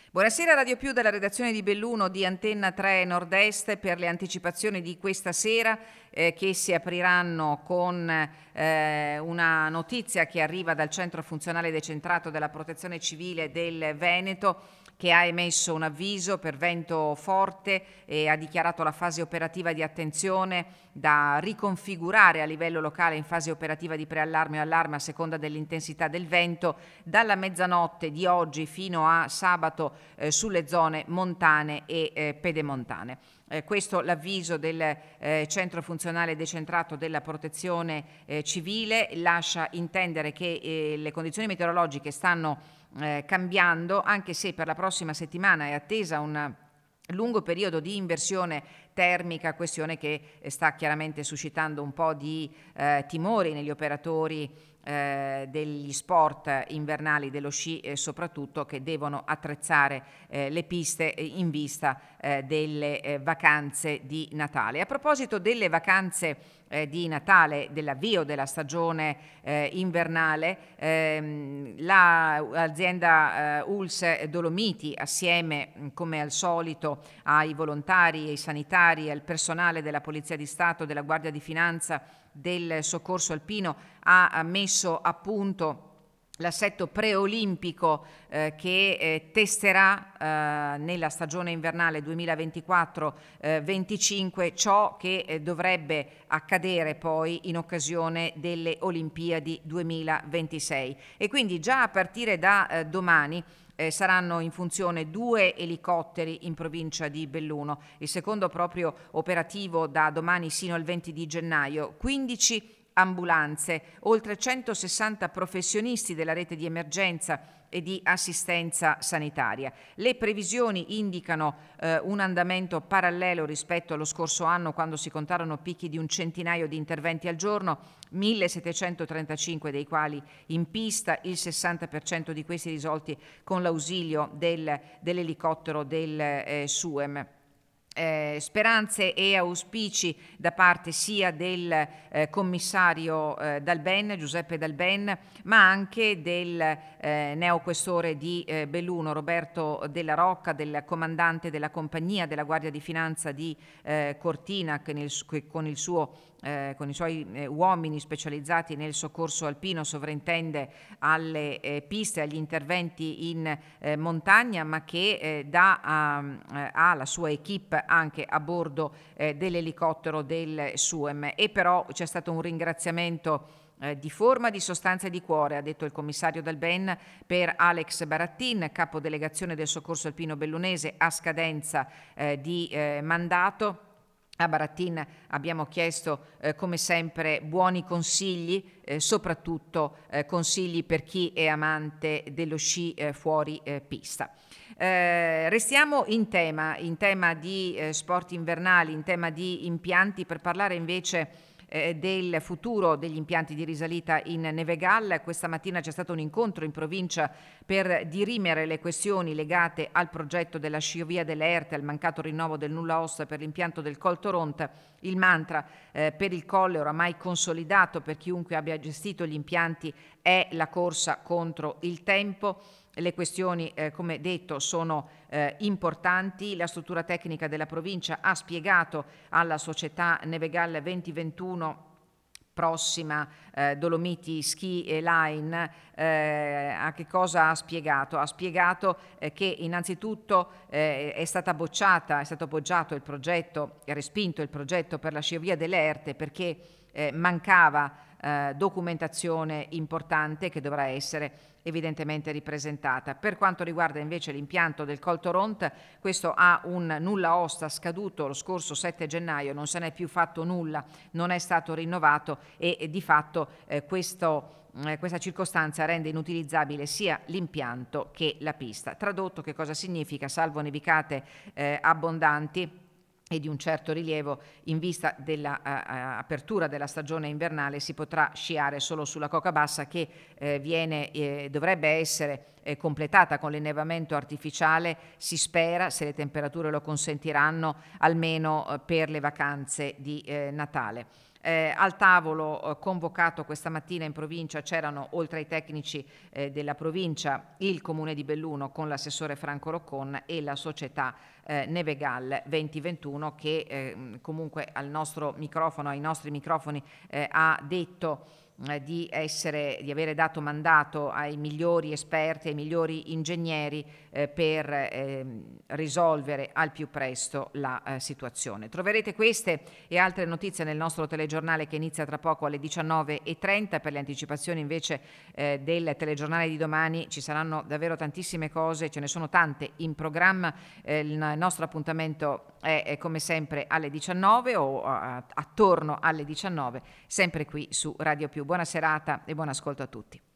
Buonasera Radio Più dalla redazione di Belluno di Antenna 3 Nord-Est per le anticipazioni di questa sera che si apriranno con una notizia che arriva dal Centro Funzionale Decentrato della Protezione Civile del Veneto, che ha emesso un avviso per vento forte e ha dichiarato la fase operativa di attenzione da riconfigurare a livello locale in fase operativa di preallarme o allarme a seconda dell'intensità del vento dalla mezzanotte di oggi fino a sabato sulle zone montane e pedemontane. Questo l'avviso del Centro Funzionale Decentrato della Protezione Civile lascia intendere che le condizioni meteorologiche stanno cambiando, anche se per la prossima settimana è attesa un lungo periodo di inversione termica, questione che sta chiaramente suscitando un po' di timori negli operatori degli sport invernali, dello sci soprattutto, che devono attrezzare le piste in vista delle vacanze di Natale. A proposito delle vacanze di Natale, dell'avvio della stagione invernale, l'azienda ULSS Dolomiti, assieme come al solito ai volontari, ai sanitari, al personale della Polizia di Stato, della Guardia di Finanza, del Soccorso Alpino, ha messo a punto l'assetto preolimpico che testerà nella stagione invernale 2024-25 ciò che dovrebbe accadere poi in occasione delle Olimpiadi 2026. E quindi già a partire da domani saranno in funzione 2 elicotteri in provincia di Belluno, il secondo proprio operativo da domani sino al 20 di gennaio, 15 ambulanze, oltre 160 professionisti della rete di emergenza e di assistenza sanitaria. Le previsioni indicano un andamento parallelo rispetto allo scorso anno, quando si contarono picchi di un centinaio di interventi al giorno, 1735 dei quali in pista, il 60% di questi risolti con l'ausilio dell'elicottero del SUEM. Speranze e auspici da parte sia del commissario Dalben, Giuseppe Dalben, ma anche del neoquestore di Belluno, Roberto Della Rocca, del comandante della compagnia della Guardia di Finanza di Cortina, che con i suoi uomini specializzati nel soccorso alpino sovrintende alle piste, agli interventi in montagna, ma che ha la sua equipe anche a bordo dell'elicottero del SUEM. E però c'è stato un ringraziamento di forma, di sostanza e di cuore, ha detto il commissario Dalben, per Alex Barattin, capodelegazione del soccorso alpino bellunese a scadenza di mandato. A Barattin abbiamo chiesto, come sempre, buoni consigli, soprattutto consigli per chi è amante dello sci fuori pista. Restiamo in tema di sport invernali, in tema di impianti, per parlare invece del futuro degli impianti di risalita in Nevegal. Questa mattina c'è stato un incontro in provincia per dirimere le questioni legate al progetto della sciovia delle Erte, al mancato rinnovo del nulla osta per l'impianto del Col Toront. Il mantra per il colle, oramai consolidato per chiunque abbia gestito gli impianti, è la corsa contro il tempo. Le questioni, come detto, sono importanti. La struttura tecnica della provincia ha spiegato alla società Nevegal 2021 prossima Dolomiti Ski Line a che cosa ha spiegato? Ha spiegato che innanzitutto è stato bocciato il progetto, è respinto il progetto per la sciovia delle Erte perché mancava documentazione importante che dovrà essere evidentemente ripresentata. Per quanto riguarda invece l'impianto del Col Toront, questo ha un nulla osta scaduto lo scorso 7 gennaio, non se n'è più fatto nulla, non è stato rinnovato e di fatto questa circostanza rende inutilizzabile sia l'impianto che la pista. Tradotto, che cosa significa? Salvo nevicate abbondanti e di un certo rilievo, in vista dell'apertura della stagione invernale, si potrà sciare solo sulla Coca Bassa, che dovrebbe essere completata con l'innevamento artificiale, si spera, se le temperature lo consentiranno, almeno per le vacanze di Natale. Al tavolo convocato questa mattina in provincia c'erano, oltre ai tecnici della provincia, il Comune di Belluno con l'assessore Franco Roccon e la società Nevegal 2021 che comunque ai nostri microfoni ha detto di avere dato mandato ai migliori esperti, ai migliori ingegneri per risolvere al più presto la situazione. Troverete queste e altre notizie nel nostro telegiornale che inizia tra poco alle 19:30. Per le anticipazioni invece del telegiornale di domani ci saranno davvero tantissime cose, ce ne sono tante in programma. Il nostro appuntamento è come sempre alle 19 o attorno alle 19, sempre qui su Radio Più. Buona serata e buon ascolto a tutti.